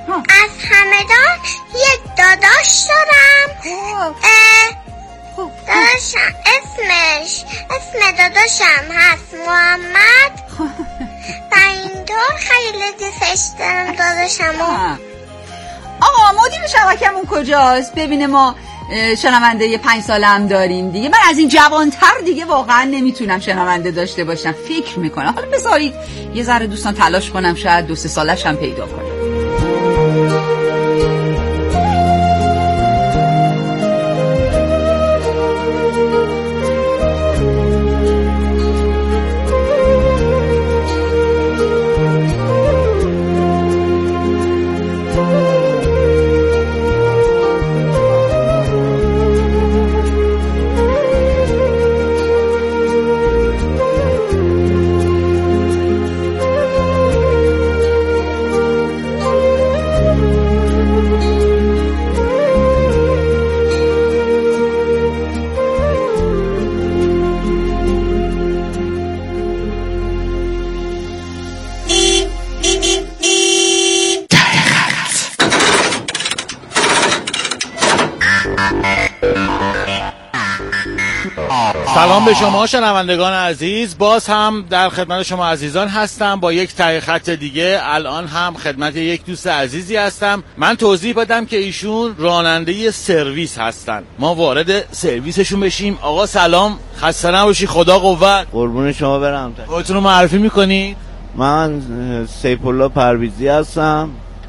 از همدان یه داداش دارم. داداشم اسم داداشم هست محمد و اینطور خیلی دوستش دارم داداشمو. آقا مدیر شبکمون کجاست؟ ببینه ما شنونده 5 ساله هم داریم دیگه. من از این جوانتر دیگه واقعا نمیتونم شنونده داشته باشم. فکر میکنم حالا بذارید یه ذره دوستان تلاش کنم، شاید 2-3 سالش هم پیدا کنم. سلام به شما شنوندگان عزیز، باز هم در خدمت شما عزیزان هستم با یک تهیه خط دیگه. الان هم خدمت یک دوست عزیزی هستم. من توضیح بدم که ایشون راننده سرویس هستن. ما وارد سرویسشون بشیم. آقا سلام، خسته نباشی، خدا قوت. قربون شما برم. خودتون رو معرفی میکنید؟ من سیف الله پرویزی هستم،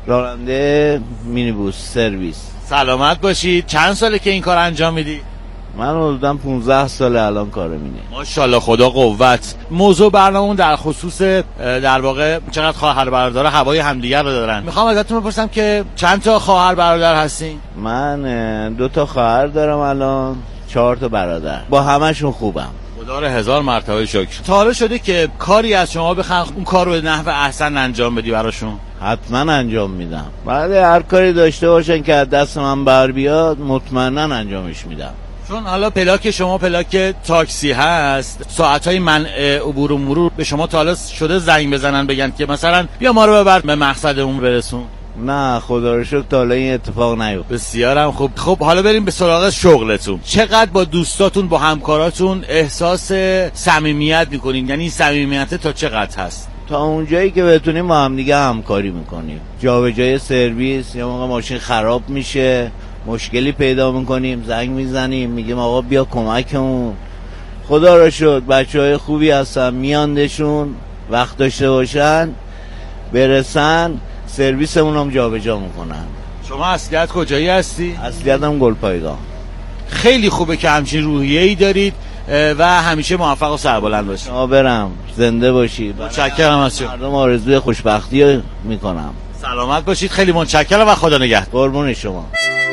راننده مینیبوس سرویس. سلامت باشید. چند ساله که این کار انجام میدی؟ من حدوداً 15 ساله الان کارم اینه. ماشاءالله، خدا قوت. موضوع برنامه‌مون در خصوص در واقع چقدر خواهر برادر هوای همدیگر رو دارن. میخوام ازتون بپرسم که چند تا خواهر برادر هستین؟ من 2 تا خواهر دارم الان، 4 تا برادر. با همشون خوبم. خدا رو 1000 مرتبه شکر. تا حالا شده که کاری از شما بخوان اون کار رو به نحو احسن انجام بدی براشون؟ حتما انجام میدم. بله، هر کاری داشته باشن که از دست من بر بیاد مطمئنا انجامش میدم. چون حالا پلاک شما پلاک تاکسی هست، ساعتهای منع عبور و مرور به شما تا حالا شده زنگ بزنن بگن که مثلا بیا ما رو ببر به مقصدمون برسون؟ نه خدا رو شکر تا حالا این اتفاق نیفتاد. بسیارم خوب. خب حالا بریم به سراغ شغلتون. چقدر با دوستاتون با همکاراتون احساس صمیمیت میکنین؟ یعنی صمیمیت تا چقدر هست؟ تا اونجایی که بتونیم با هم دیگه همکاری میکنیم. جابجایی سرویس، یا موقع ماشین خراب میشه مشکلی پیدا میکنیم زنگ میزنیم میگیم آقا بیا کمکمون. خدا را شکر بچهای خوبی هستن، میاندشون وقت داشته باشن برسن سرویسمون هم جابجا میکنن. شما اصلیت کجایی هستی؟ اصلیتم گلپایگاه. خیلی خوبه که همچین روحیه‌ای دارید و همیشه موفق و سربلند باشید. برم زنده باشید. متشکرم از شما. مردم آرزوی خوشبختی میکنم. سلامت باشید. خیلی متشکرم و خدا نگهدار. قربون شما.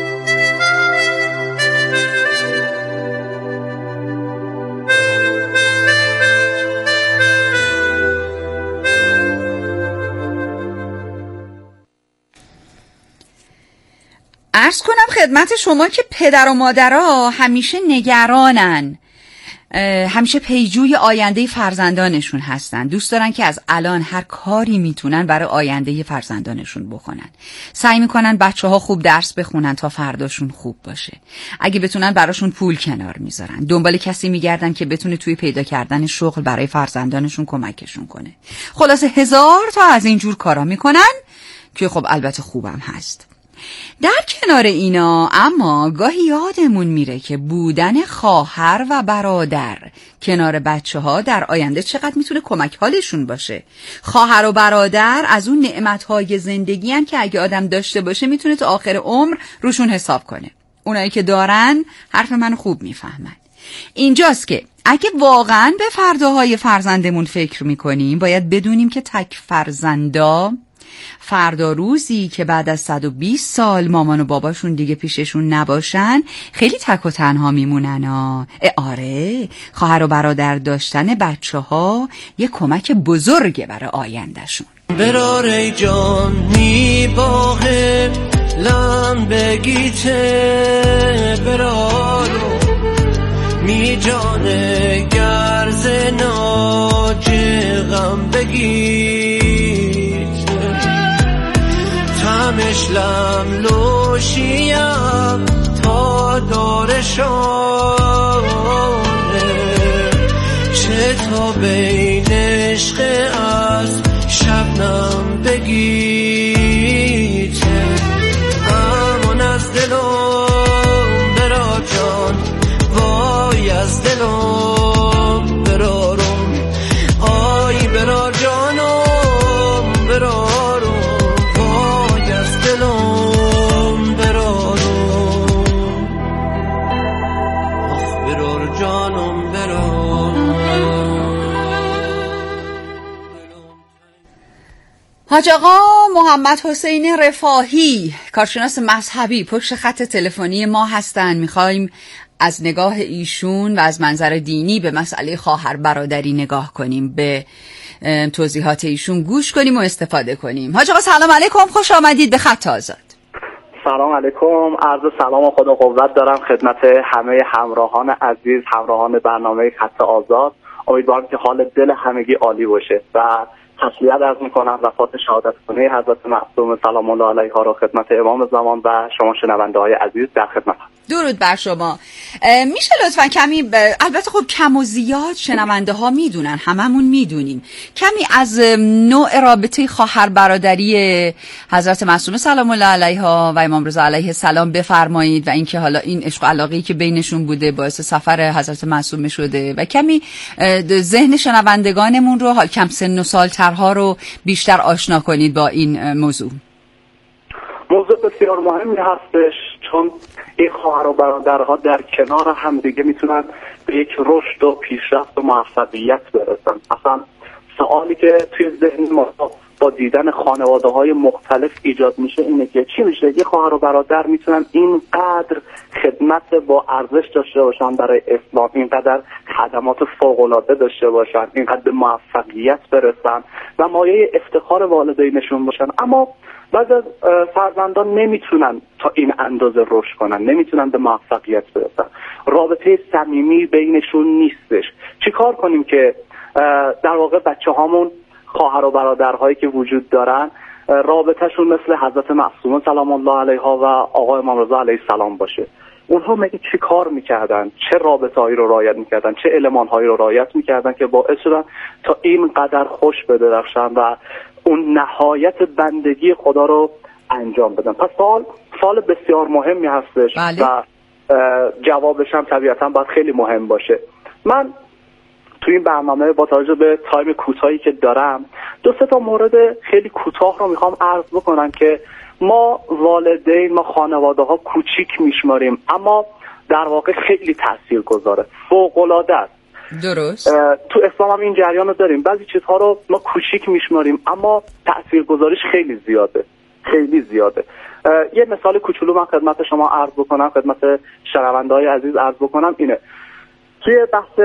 عرض کنم خدمت شما که پدر و مادرها همیشه نگرانن، همیشه پیجوی آینده فرزندانشون هستن. دوست دارن که از الان هر کاری میتونن برای آینده فرزندانشون بکنن. سعی میکنن بچه ها خوب درس بخونن تا فرداشون خوب باشه. اگه بتونن براشون پول کنار میذارن. دنبال کسی میگردن که بتونه توی پیدا کردن شغل برای فرزندانشون کمکشون کنه. خلاصه 1000 تا از اینجور کارا میکنن که خب البته خوبم هست. در کنار اینا اما گاهی یادمون میره که بودن خواهر و برادر کنار بچه ها در آینده چقدر میتونه کمک حالشون باشه. خواهر و برادر از اون نعمتهای زندگی هن که اگه آدم داشته باشه میتونه تا آخر عمر روشون حساب کنه. اونایی که دارن حرف منو خوب میفهمن. اینجاست که اگه واقعا به فرداهای فرزندمون فکر میکنیم باید بدونیم که تک فرزندا فردا روزی که بعد از 120 سال مامان و باباشون دیگه پیششون نباشن خیلی تک و تنها میمونن. آره، خواهر و برادر داشتن بچه ها یه کمک بزرگه برای آیندهشون. برار ای جان می باغه لن بگیته برارو می جانه گرز ناجه غم بگیت دانش لملوشیم تا دارشانه چه تا بین عشق از شبنم بگیته امان از دلم برا جان وای از دلم برارم آی برا جانم برارم وای از دلم برارم آخ برار جانم برارم. حاج آقا محمد حسین رفاهی کارشناس مذهبی پشت خط تلفنی ما هستن. میخوایم از نگاه ایشون و از منظر دینی به مسئله خواهر برادری نگاه کنیم، به توضیحات ایشون گوش کنیم و استفاده کنیم. حاج آقا سلام علیکم، خوش آمدید به خط آزاد. سلام علیکم، عرض سلام و خدا قوت دارم خدمت همه همراهان عزیز، همراهان برنامه خط آزاد. امیدوارم که حال دل همگی عالی باشه و تسلیت عرض میکنم وفات شهادت کنه حضرت معصوم سلام الله علیها را خدمت امام زمان و شما شنونده های عزیز در خدمت. درود بر شما. میشه لطفا کمی البته خب کم و زیاد شنونده ها میدونن، هممون میدونیم، کمی از نوع رابطه خواهر برادری حضرت معصومه سلام الله علیها و امام رضا علیه السلام بفرمایید و اینکه حالا این عشق و علاقه‌ای که بینشون بوده باعث سفر حضرت معصومه شده و کمی ذهن شنوندگانمون رو حال کم سن و سالترها رو بیشتر آشنا کنید با این موضوع. موضوع بسیار مهمی هستش چون این خواهر و برادرها در کنار هم دیگه میتونن به یک رشد و پیشرفت و موفقیت برسن. اصلا سوالی که توی ذهن ما با دیدن خانواده های مختلف ایجاد میشه اینه که چی میشه یه خواهر و برادر میتونن اینقدر خدمت با ارزش داشته باشن برای اسلام، اینقدر خدمات فوق العاده داشته باشن، اینقدر به موفقیت برسن و مایه افتخار والدینشون باشن، اما بعضی از فرزندان نمیتونن تا این اندازه رشد کنن، نمیتونن به موفقیت برسن، رابطه صمیمی بینشون نیستش. چیکار کنیم که در واقع بچه‌هامون خواهر و برادرهایی که وجود دارن رابطهشون مثل حضرت معصومه سلام الله علیها و آقا امام رضا علیه السلام باشه؟ اونها مگه چی کار میکردن؟ چه رابطه‌هایی رو رعایت میکردن؟ چه المان‌هایی رو رعایت میکردن که باعث شدن تا اینقدر خوش بدرخشن و اون نهایت بندگی خدا رو انجام بدن؟ پس سوال بسیار مهمی هستش. بله. و جوابش هم طبیعتا باید خیلی مهم باشه. من تو این برنامه با توجه به تایم کوتاهی که دارم 2-3 تا مورد خیلی کوتاه رو میخوام عرض بکنم که ما والدین، ما خانواده ها کوچیک میشماریم اما در واقع خیلی تاثیرگذاره، فوق‌العاده است. درست. تو اسلام هم این جریان رو داریم، بعضی چیزها رو ما کوچیک میشماریم اما تاثیرگذاریش خیلی زیاده، خیلی زیاده. یه مثال کوچولو من خدمت شما عرض بکنم، خدمت شنونده‌های عزیز عرض بکنم اینه. توی بحث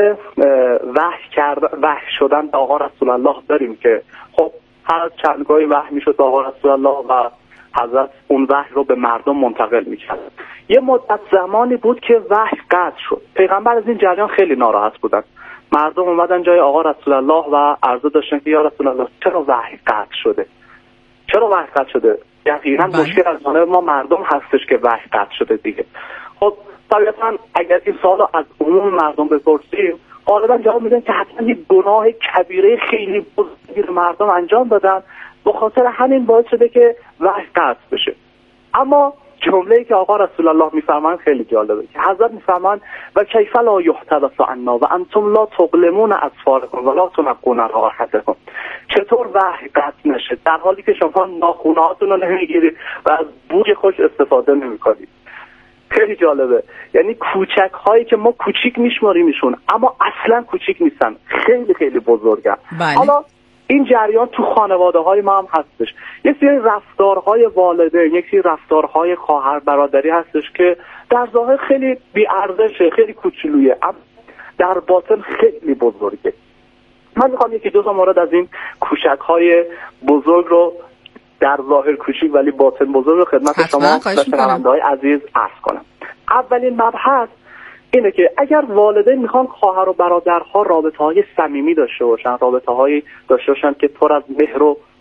وحی شدن به آقا رسول الله داریم که خب هر چندگاهی وحی میشد به آقا رسول الله و حضرت اون وحی رو به مردم منتقل میکرد. یه مدت زمانی بود که وحی قطع شد. پیغمبر از این جریان خیلی ناراحت بودن. مردم اومدن جای آقا رسول الله و عرضه داشتن که یا رسول الله چرا وحی قطع شده؟ چرا وحی قطع شده؟ یقینا مشکل از جانب ما مردم هستش که وحی قطع شده دیگه. خب طبیعتا اگر این سوال از عموم مردم بپرسیم غالبا جواب میدن که حتما یک گناه کبیره خیلی بزرگی مردم انجام دادن، به خاطر همین باعث شده که وحی قطع بشه. اما جمله‌ای که آقا رسول الله میفرمایند خیلی جالبه که حضرت میفرمایند و کیف لا یحتبس عنا و انتم لا تظلمون اظفارکم ولا تنقون راحتکم. چطور وحی قطع نشه در حالی که شما ناخونهاتون رو نمیگیرید و از بوی خوش استفاده نمیکنید؟ خیلی جالبه. یعنی کوچک هایی که ما کوچیک میشماریمشون اما اصلا کوچیک نیستن، خیلی خیلی بزرگن. بله. حالا این جریان تو خانواده های ما هم هستش. یک سری رفتارهای والدین، یک سری رفتارهای خواهر برادری هستش که در ظاهر خیلی بی‌ارزشه، خیلی کوچولویه اما در باطن خیلی بزرگه. من میخوام 1-2 مورد از این کوچک های بزرگ رو در ظاهر کوچیک ولی باطن بزرگ رو خدمت شما و شنونده‌های عزیز عرض کنم. اولین مبحث اینه که اگر والدین میخوان خواهر و برادرها رابطه‌های صمیمی داشته باشن، رابطه‌هایی داشته باشن که پر از مهر و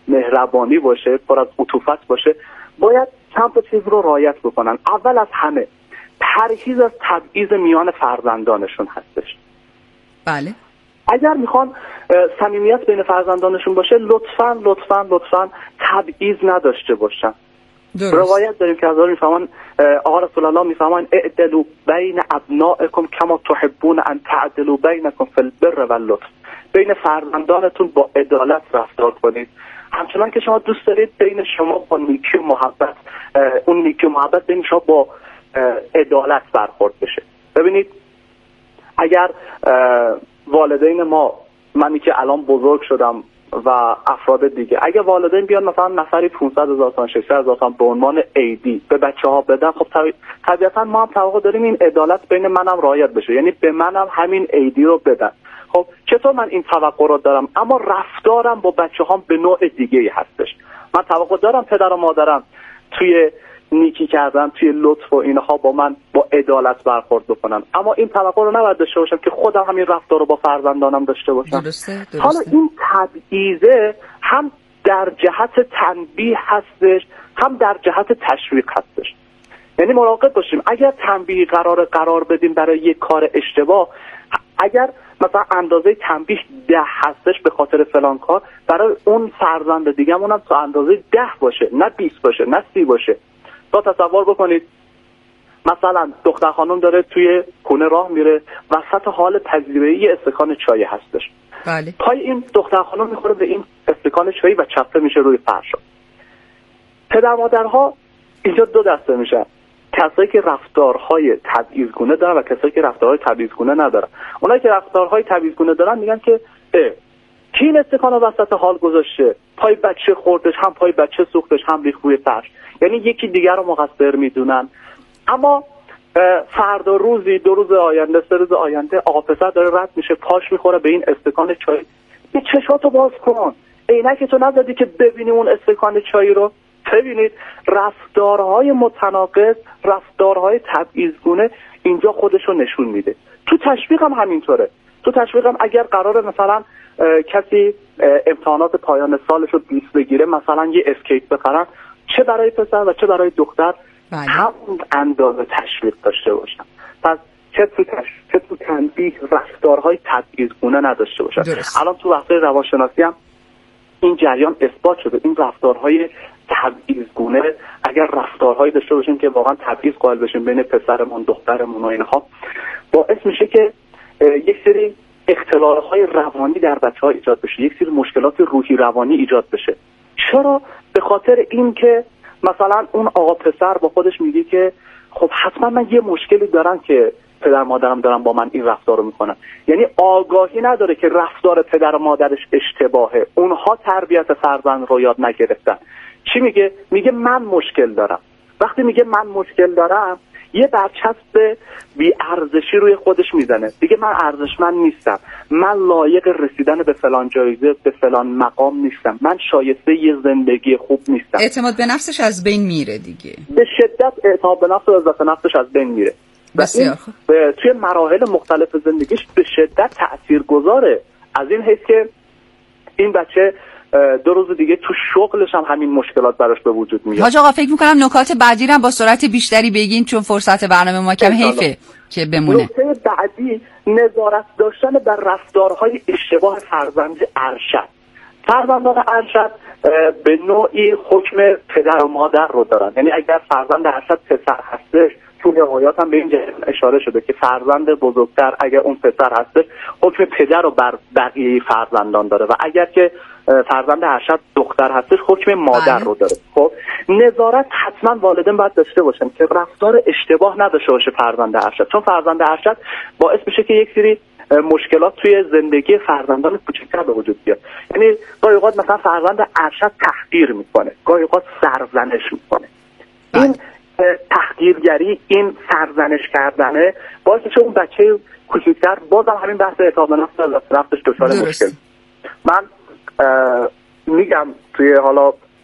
مهربانی باشه، پر از عطوفت باشه، باید چند تا چیز رو رعایت بکنن. اول از همه پرهیز از تبعیض میان فرزندانشون هستش. بله. اگر میخوان صمیمیت بین فرزندانشون باشه، لطفاً تبعیض نداشته باشن. روایت داریم که از میفهمان آقا رسول الله میفهمان اعدلوا بین ابنائکم کما تحبون ان تعدلوا بینکم فی البر واللطف. بین فرزندانتون با عدالت رفتار کنید، همچنان که شما دوست دارید بین شما با نیکی و محبت، اون نیکی و محبت بین شما با عدالت برخورد بشه. ببینید اگر والدین ما، منی که الان بزرگ شدم و افراد دیگه، اگه والدین بیان مثلا نفری 500,000 تومان 600,000 تومان به عنوان عیدی به بچه‌ها بدن، خب طبیعتا ما هم توقع داریم این عدالت بین منم رعایت بشه، یعنی به منم همین عیدی رو بدن. خب چطور من این توقع رو دارم، اما رفتارم با بچه‌هام به نوع دیگه‌ای هستش. من توقع دارم پدر و مادرم توی نیکی کردن، توی لطف و اینها با من با عدالت برخورد بکنن، اما این توقع رو نباید داشته باشم که خودم همین رفتار رو با فرزندانم داشته باشم. درسته. حالا این تبعیضه هم در جهت تنبیه هستش، هم در جهت تشویق هستش. یعنی مراقب باشیم اگر تنبیه قرار بدیم برای یک کار اشتباه، اگر مثلا اندازه تنبیه 10 هستش به خاطر فلان کار، برای اون فرزند دیگه‌مون هم تا اندازه 10 باشه، نه 20 باشه، نه 30 باشه. تا تصور بکنید مثلا دختر خانم داره توی خونه راه میره، وسط حال پذیرایی یه استکان چای هستش. بله. پای این دختر خانم میخوره به این استکان چای و چپه میشه روی فرش. پدر مادرها اینجا دو دسته میشن، کسایی که رفتارهای تبعیض‌گونه دارن و کسایی که رفتارهای تبعیض‌گونه ندارن. اونایی که رفتارهای تبعیض‌گونه دارن میگن که کی این استکان رو وسط حال گذاشته، پای بچه خوردش، هم پای بچه سوختش، هم ریخت روی فرش، یعنی یکی دیگر رو مقصر میدونن. اما فردا روزی، 2 روز آینده، 3 روز آینده آقا پسر داره رد میشه، پاش میخوره به این استکان چای، یه چشاتو باز کن، عینکتو نزدی که ببینی اون استکان چای رو. ببینید رفتارهای متناقض، رفتارهای تبعیض‌گونه اینجا خودشو نشون میده. تو تشویق هم همینطوره. تو تشویق هم اگر قراره مثلا کسی امتحانات پایان سالش رو 20 بگیره، مثلا یه اسکیت بخرن، چه برای پسر و چه برای دختر همون اندازه تشویق داشته باشن. پس چه تو تنبیه رفتارهای تبعیض‌گونه نداشته باشن. الان تو بحث روانشناسی هم این جریان اثبات شده، این رفتارهای تبعیض‌گونه اگر رفتارهایی داشته باشیم که واقعا تبعیض قائل بشیم بین پسرمون دخترمون و اینها، باعث میشه که یک سری اختلال‌های روانی در بچه‌ها ایجاد بشه، یک سری مشکلات روحی روانی ایجاد بشه. چرا؟ به خاطر این که مثلا اون آقا پسر با خودش میگه که خب حتما من یه مشکلی دارم که پدر مادرم دارن با من این رفتار رو میکنن. یعنی آگاهی نداره که رفتار پدر و مادرش اشتباهه، اونها تربیت فرزند رو یاد نگرفتن. چی میگه؟ میگه من مشکل دارم. وقتی میگه من مشکل دارم، یه برچسب بی ارزشی روی خودش میزنه، دیگه من ارزشمند نیستم، من لایق رسیدن به فلان جایزه، به فلان مقام نیستم، من شایسته یه زندگی خوب نیستم. اعتماد به نفسش از بین میره دیگه، به شدت اعتماد به نفس و عزت نفسش از بین میره. بسیار خوب. توی مراحل مختلف زندگیش به شدت تاثیرگذاره، از این حیث که این بچه 2 روز دیگه تو شغلش هم همین مشکلات براش به وجود میاد. حاج آقا فکر میکنم نکات بعدی رو با سرعت بیشتری بگین، چون فرصت برنامه ما کم، حیفه که بمونه. نکته بعدی نظارت داشتن بر رفتارهای اشتباه فرزند ارشد. فرزندان ارشد به نوعی حکم پدر و مادر رو دارن، یعنی اگر فرزند ارشد پسر هستش، تو روایات هم به این اشاره شده که فرزند بزرگتر اگر اون پسر هستش حکم پدر رو بر بقیه فرزندان داره و اگر که فرزند ارشد دختر هستش حکم مادر رو داره. خب نظارت حتما والدین باید داشته باشن که رفتار اشتباه نداشته باشه فرزند ارشد، چون فرزند ارشد باعث میشه که یک سری مشکلات توی زندگی فرزندان کوچکتر به وجود بیاد. یعنی گاهی اوقات مثلا فرزند ارشد تحقیر میکنه، گاهی اوقات سرزنش میکنه. این تحقیرگری، این سرزنش کردنه باعث میشه اون بچه کوچکتر بازم همین بحث اعتماد به نفس از رفتش دچار مشکل. من میگم توی حالا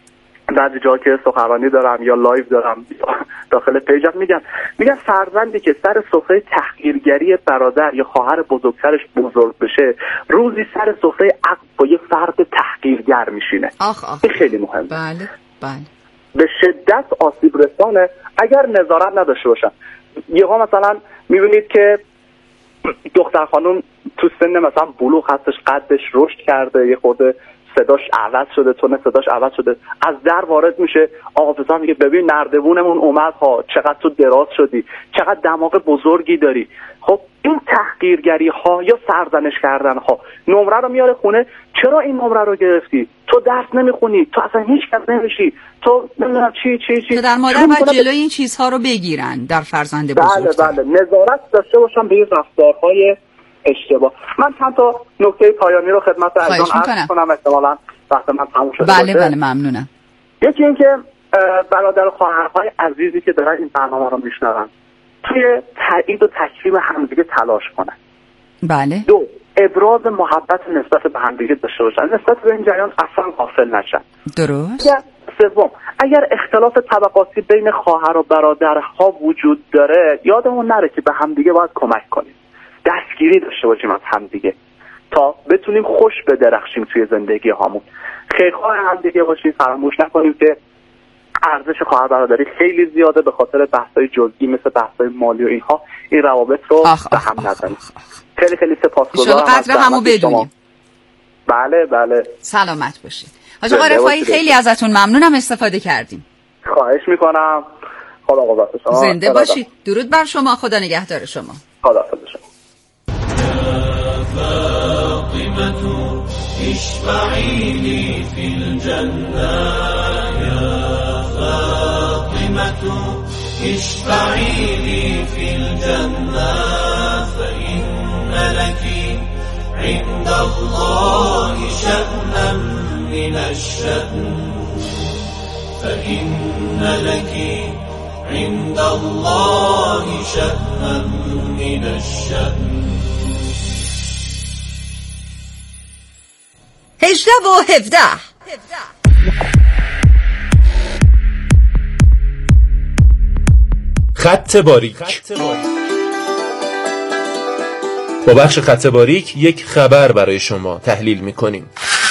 بعضی جا که سخنرانی دارم یا لایو دارم داخل پیجم میگن فرزندی که سر سفره تحقیرگری برادر یا خواهر بزرگترش بزرگ بشه روزی سر سفره عقل با یه فرد تحقیرگر میشینه. این خیلی مهمه. بله به شدت آسیب رسانه اگر نظارت نداشته باشن. یهو مثلا میبینید که دختر خانم تو سن مثلا بلوغ هستش، قدش رشد کرده، یه خورده صداش عوض شده، تون صداش عوض شده، از در وارد میشه، آقا پسر میگه ببین نردبونمون اومد ها، چقدر تو دراز شدی، چقدر دماغ بزرگی داری. خب این تحقیرگری ها یا سرزنش کردن ها، نمره رو میاره خونه، چرا این نمره رو گرفتی؟ تو درس نمیخونی، تو اصلا هیچ کس نمیشی، تو نمیدونم چی. در مادر باید جلوی این چیزها رو بگیرن در فرزند بزرگتر. بله نظارت داشته باشن به این رفتارهای اشتباه. من چند تا نکته پایانی رو خدمت عزیزان عرض کنم، احتمالاً وقت من تموم شده باشه. بله ممنونم. یکی این که برادر و خواهرهای عزیزی که دارن این برنامه رو میشنون توی تایید و تکریم همدیگه تلاش کنن. بله. 2 ابراز محبت نسبت به همدیگه داشته باشن، نسبت به این جریان اصلا غافل نشن. درست. 3 اگر اختلاف طبقاتی بین خواهر و برادرها وجود داره یادمون نره که به همدیگه باید کمک کنیم، دستگیری داشته باشیم از همدیگه تا بتونیم خوش بدرخشیم توی زندگی هامون، خیرخواه همدیگه باشیم. فراموش نکنیم که ارزش خواهر برادری خیلی زیاده، به خاطر بحث‌های جزئی مثل بحث‌های مالی و اینها این روابط رو به هم نزنیم. خیلی سپاسگزارم. قدر همو بدونیم. بله سلامت باشید. حاج آقا رفاعی خیلی ازتون ممنونم، استفاده کردیم. خواهش میکنم. خدا قوت شما. زنده باشید. درود بر شما. خدا نگهدار شما. خدا حافظ شما. اشفعي لي في الجنة يا فاطمة اشفعي لي في الجنة فإن لك عند الله شأنا من الشأن فإن لك عند الله شأنا من الشأن 18 و 17. خط باریک. با بخش خط باریک یک خبر برای شما تحلیل می‌کنیم.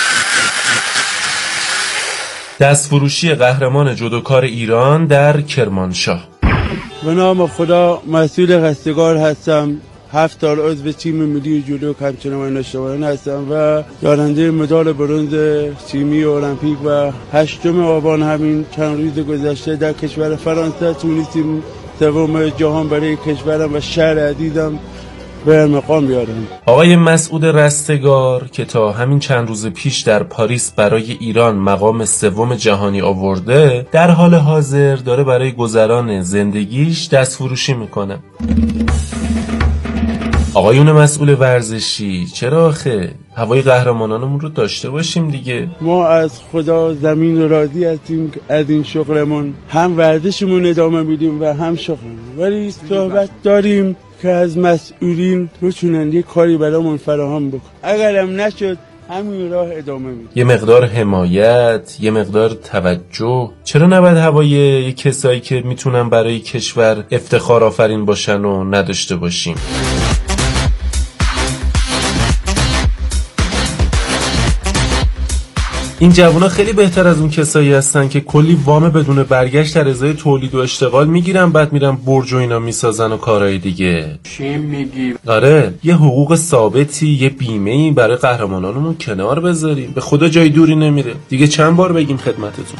دستفروشی قهرمان جودوکار ایران در کرمانشاه. به نام خدا، مسئول خستگار هستم. 7 سال عضو تیم ملی جودو همچنان نشاوران هستم و دارنده مدال برنز تیمی المپیک و 8 آبان همین چند روز گذشته در کشور فرانسه تونستیم سوم جهان برای کشورم و شهر عزیزم به مقام بیارم. آقای مسعود رستگار که تا همین چند روز پیش در پاریس برای ایران مقام سوم جهانی آورده، در حال حاضر داره برای گذران زندگیش دستفروشی میکنه. آقایون مسئول ورزشی، چرا آخه هوای قهرمانانمون رو داشته باشیم دیگه؟ ما از خدا زمین راضی هستیم از این شغلمون، هم ورزشمون ادامه میدیم و هم شغلمون، ولی صحبت داریم که از مسئولین بتونن یه کاری برامون فراهم بکن. اگرم نشد همین راه ادامه میدیم. یه مقدار حمایت، یه مقدار توجه. چرا نباید هوای کسایی که میتونن برای کشور افتخار آفرین باشن و نداشته باشیم؟ این جوونا خیلی بهتر از اون کسایی هستن که کلی وام بدون برگشت در ازای تولید و اشتغال میگیرن، بعد میرن برج و اینا میسازن و کارهای دیگه. چی میگی؟ آره، یه حقوق ثابتی، یه بیمه‌ای برای قهرمانانمون کنار بذاریم. به خدا جای دوری نمیره. دیگه چند بار بگیم خدمتتون.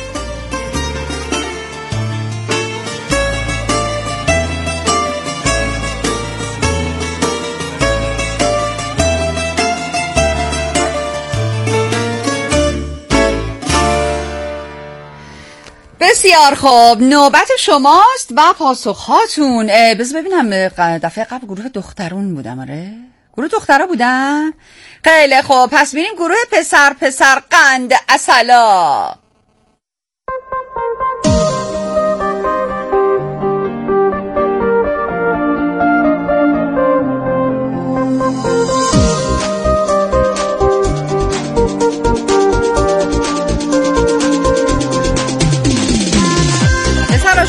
بسیار خوب، نوبت شماست و پاسخهاتون. بذار ببینم، دفعه قبل گروه دخترون بودم. آره گروه دخترا بودم. خیلی خوب، پس بریم گروه پسر قند اصلا.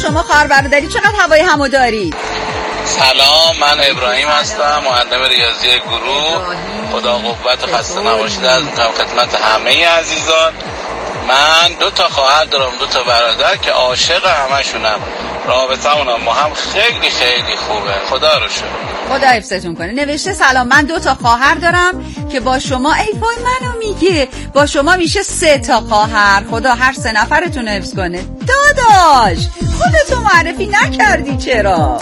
شما خواهر برادری چقدر هوای همو دارید؟ سلام، من ابراهیم هستم، معلم ریاضی گروه. خدا قوت و خسته نباشید از میکنم خدمت همه عزیزان. من 2 خواهر دارم، 2 برادر که عاشق همشونم. رابطمون با هم خیلی خیلی خوبه. خدا رو شکر. خدا حفظتون کنه. نوشته سلام، من 2 خواهر دارم که با شما، ای وای منو میگه، با شما میشه 3 خواهر. خدا هر 3 نفرتون حفظ کنه. داداش خودتو معرفی نکردی چرا؟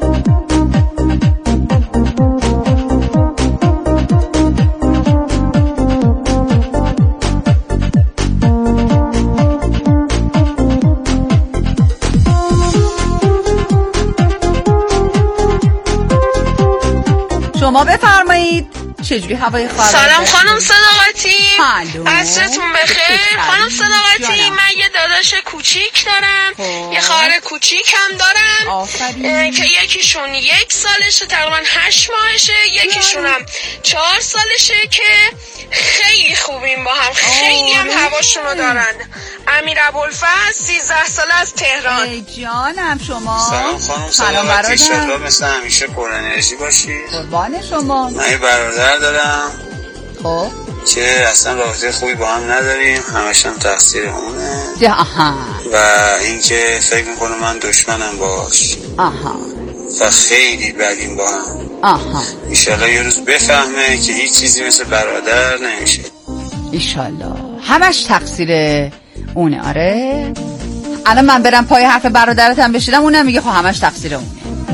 شما بفرمایید چجوری هوای خواهر؟ سلام خانم صداقتی، عصرتون بخیر. خانم صداقتی، من یه داداش کوچیک دارم، یه خواهر کوچیک هم دارم که یکیشون 1 سالشه، تقریبا 8 ماهشه، یکیشون هم 4 سالشه که خیلی خوبیم با هم، خیلی هم هواشونو دارن. امیر ابوالفضل 13 ساله از تهران. ای جانم شما. سلام خانم صداقتی، انشالله مثل همیشه پر انرژی باشی. قربان شما. من یه برادر دارم خب که اصلا رابطه خوبی با هم نداریم، همش هم تقصیر اونه. و اینکه فکر میکنه من دشمنم باش. و خیلی بدیم با هم. انشالله یه روز بفهمه که هیچ چیزی مثل برادر نمیشه. انشالله. همش تقصیر اونه. آره الان من برم پای حرف برادرتم بشیدم، اونم میگه خب همش تقصیر اونه.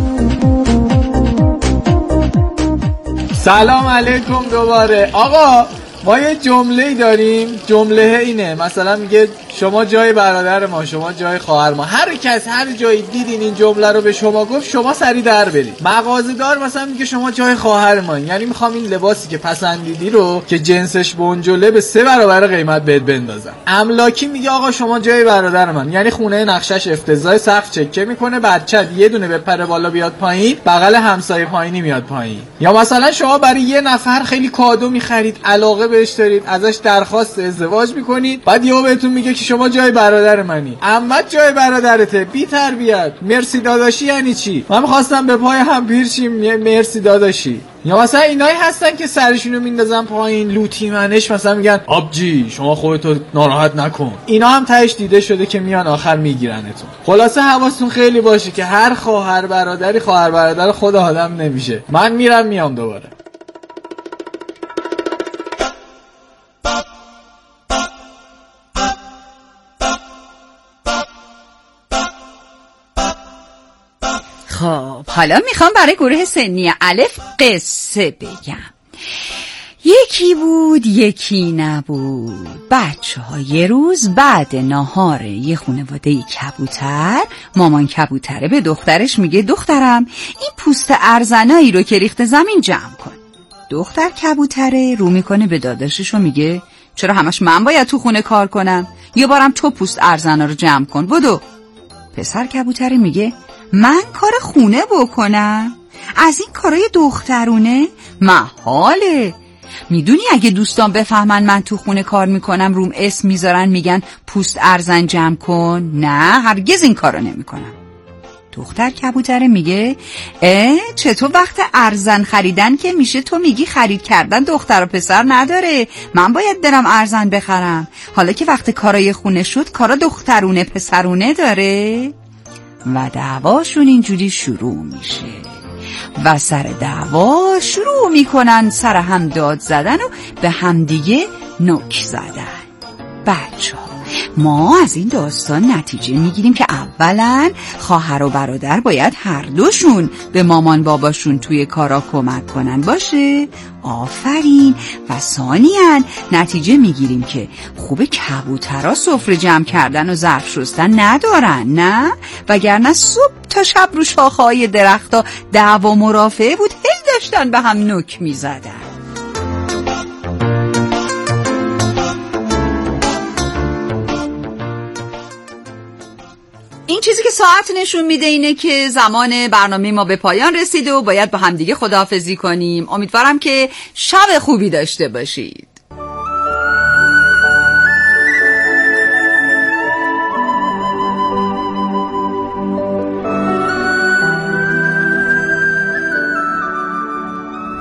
سلام علیکم دوباره. آقا ما یه جمله‌ای داریم، جمله اینه، مثلا میگه شما جای برادر ما، شما جای خواهر ما. هر کس هر جایی دیدین این جمله رو به شما گفت، شما سری در برید. مغازه‌دار مثلا میگه شما جای خواهر ما، یعنی میخوام این لباسی که پسندیدی رو که جنسش بنجله به 3 برابر قیمت بهت بندازم. املاکی میگه آقا شما جای برادر من، یعنی خونه نقشش افتضاح، سقف چکه میکنه، بچت یه دونه بپره بالا بیاد پایین، بغل همسایه پایینی میاد پایین. یا مثلا شما برای یه نفر خیلی کادو میخرید، علاقه بهش دارید، ازش درخواست ازدواج میکنید، بعد یهو بهتون میگه که شما جای برادر منی. عمت جای برادرته، بی تربیت. مرسی داداشی یعنی چی؟ من می‌خواستم به پای هم پیر شیم، مرسی داداشی. یا مثلا اینایی هستن که سرشونو میندازن پایین، لوتی منش، مثلا میگن آبجی شما خودتو ناراحت نکن. اینا هم تهش دیده شده که میان آخر میگیرنتون. خلاصه حواستون خیلی باشه که هر خواهر برادری خواهر برادر خود آدم نمیشه. من میرم میام دوباره. خب حالا میخوام برای گروه سنی الف قصه بگم. یکی بود یکی نبود. بچه‌ها یه روز بعد ناهار یه خانواده کبوتر، مامان کبوتره به دخترش میگه دخترم این پوست ارزنایی رو که ریخته زمین جمع کن. دختر کبوتره رو میکنه به داداشش و میگه چرا همش من باید تو خونه کار کنم؟ یه بارم تو پوست ارزنا رو جمع کن بدو. پسر کبوتره میگه من کار خونه بکنم؟ از این کارای دخترونه؟ محاله. میدونی اگه دوستان بفهمن من تو خونه کار میکنم روم اسم میذارن میگن پوست ارزن جمع کن؟ نه هرگز این کارو نمیکنم. دختر کبوتره میگه چطور وقت ارزن خریدن که میشه تو میگی خرید کردن دختر و پسر نداره، من باید برم ارزن بخرم، حالا که وقت کارای خونه شد کارا دخترونه پسرونه داره؟ و دعواشون اینجوری شروع میشه و سر دعوا شروع میکنن سر هم داد زدن و به همدیگه نوک زدن. بچه‌ها ما از این داستان نتیجه میگیریم که اولا خواهر و برادر باید هر دوشون به مامان باباشون توی کارا کمک کنن باشه. آفرین. و ثانیاً نتیجه میگیریم که خوب کبوترها سفره جمع کردن و ظرف شستن ندارن، نه؟ وگرنه صبح تا شب رو شاخه‌های درخت‌ها دعوا مرافعه بود، هی داشتن به هم نوک میزدن. این چیزی که ساعت نشون میده اینه که زمان برنامه ما به پایان رسیده و باید با همدیگه خداحافظی کنیم. امیدوارم که شب خوبی داشته باشید.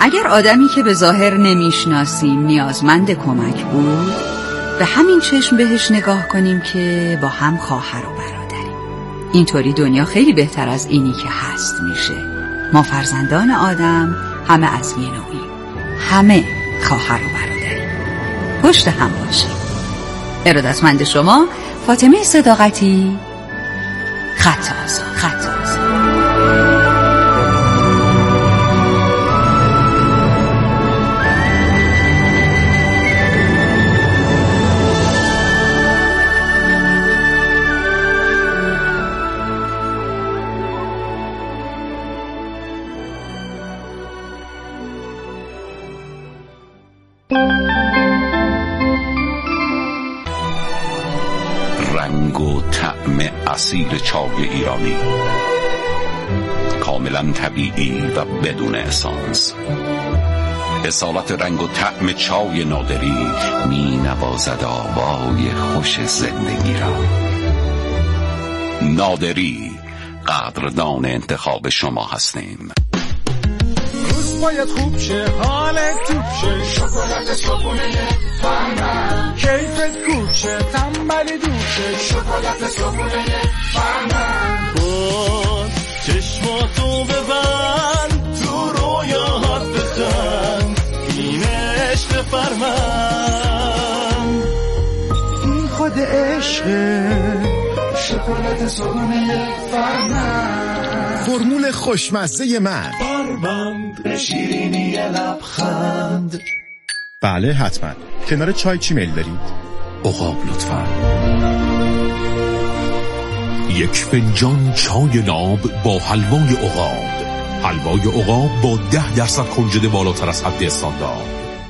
اگر آدمی که به ظاهر نمیشناسیم نیازمند کمک بود، به همین چشم بهش نگاه کنیم که با هم خواهر و برادریم. اینطوری دنیا خیلی بهتر از اینی که هست میشه. ما فرزندان آدم همه از یه نوعیم، همه خواهر و برادریم، پشت هم باشیم. ارادتمند شما، فاطمه صداقتی، خط آزاد. رنگ و طعم اصیل چای ایرانی، کاملا طبیعی و بدون اسانس. اصالت رنگ و طعم چای نادری می نوازد آوای خوش زندگی را. نادری، قدردان انتخاب شما هستیم. روز باید خوب شه، حالت خوب شه، شکلات صبحونه فهمم، کیفت خوب شه، تنبلی دور شه، شکلات صبحونه فهمم. باز چشماتو ببند، تو رویاهات بخند، این عشق فرمم، این خود عشقه، شکلات صبحونه فهمم. فرمول خوشمزه من، فرمند به شیرینی لبخند. بله حتما. کنار چای چی میل دارید؟ عقاب لطفا. یک فنجان چای ناب با حلوای عقاب. حلوای عقاب با 10% کنجد بالاتر از حد استاندارد.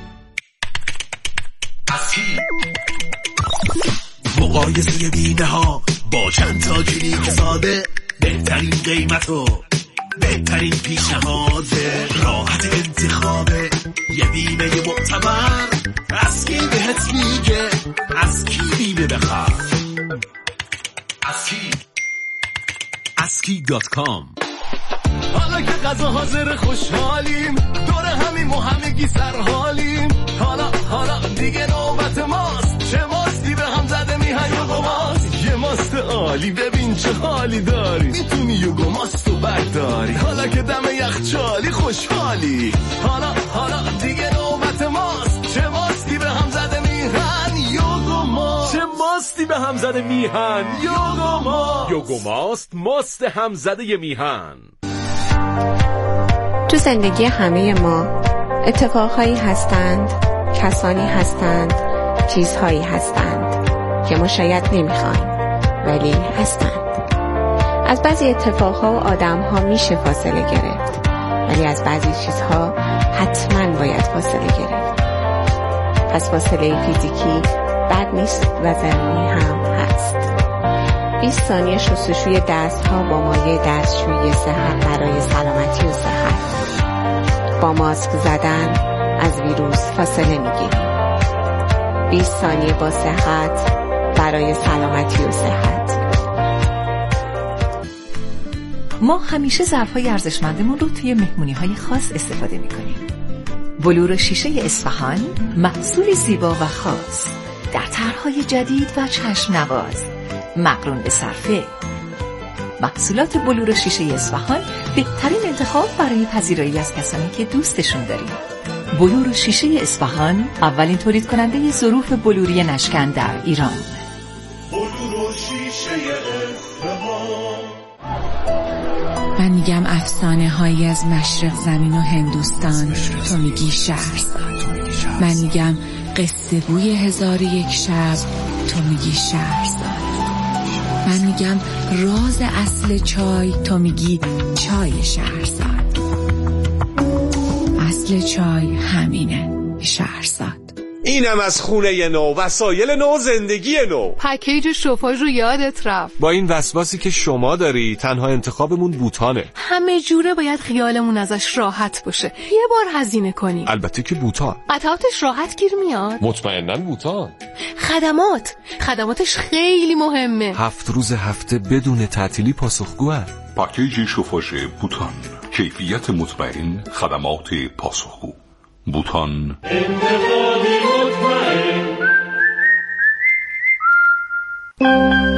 مقایسه بیده ها با چند تا کلیک ساده، بهترین قیمت و بهترین پیشنهاد، راحت انتخابه، یه بیمه معتبر، از کی بهت میگه، از کی بیمه بخواه، از کی.com. حالا که غذا حاضر خوشحالیم، دور همیم و همگی سرحالیم، حالا دیگه نوبت ماست، چه ماستی به هم زده میهن یوگو ماست، یه ماست عالی ببین چه حالی داری، میتونی یوگو ماست رو برداری، حالا که دم یخچالی خوشحالی، حالا دیگه نوبت ماست، چه ماستی به هم زده میهن یوگو ماست، چه ماستی به هم زده میهن یوگو ماست. یوگو ماست، ماست هم زده میهن. تو زندگی همه ما اتفاقهایی هستند، کسانی هستند، چیزهایی هستند که ما شاید نمیخوایم ولی هستند. از بعضی اتفاقها و آدمها میشه فاصله گرفت، ولی از بعضی چیزها حتما باید فاصله گرفت. پس فاصله فیزیکی بد نیست و ضروری هم هست. 20 ثانیه شستشوی دستها با مایع دستشویی صحت برای سلامتی و صحت. با ماسک زدن از ویروس فاصله میگیریم. 20 ثانیه با صحت برای سلامتی و صحت. ما همیشه ظرف‌های ارزشمندمون رو توی مهمونی‌های خاص استفاده می‌کنیم. بلور شیشه اصفهان، محصولی زیبا و خاص در طرح‌های جدید و چشم نواز، مقرون به صرفه. محصولات بلور شیشه اصفهان بهترین انتخاب برای پذیرایی از کسانی که دوستشون داریم. بلور شیشه اصفهان، اولین تولید کننده ظروف بلوری نشکن در ایران. بلور شیشه اصفهان. من میگم افسانه هایی از مشرق زمین و هندوستان، تو میگی شهرزاد. من میگم قصه گوی 1001 شب، تو میگی شهرزاد. من میگم راز اصل چای، تو میگی چای شهرزاد. اصل چای همینه، شهرزاد. اینم از خونه نو، وسایل نو، زندگی نو. پکیج شوفاژ رو یادت رفت. با این وسواسی که شما داری تنها انتخابمون بوتانه. همه جوره باید خیالمون ازش راحت باشه، یه بار هزینه کنیم. البته که بوتان قطعاتش راحت گیر میاد. مطمئناً بوتان. خدماتش خیلی مهمه. 7 روز هفته بدون تعطیلی پاسخگوه. پاکیج شوفاژ بوتان کیفیت مطمئن، خدمات پاسخگو. بوتان انتخابی مطمئن.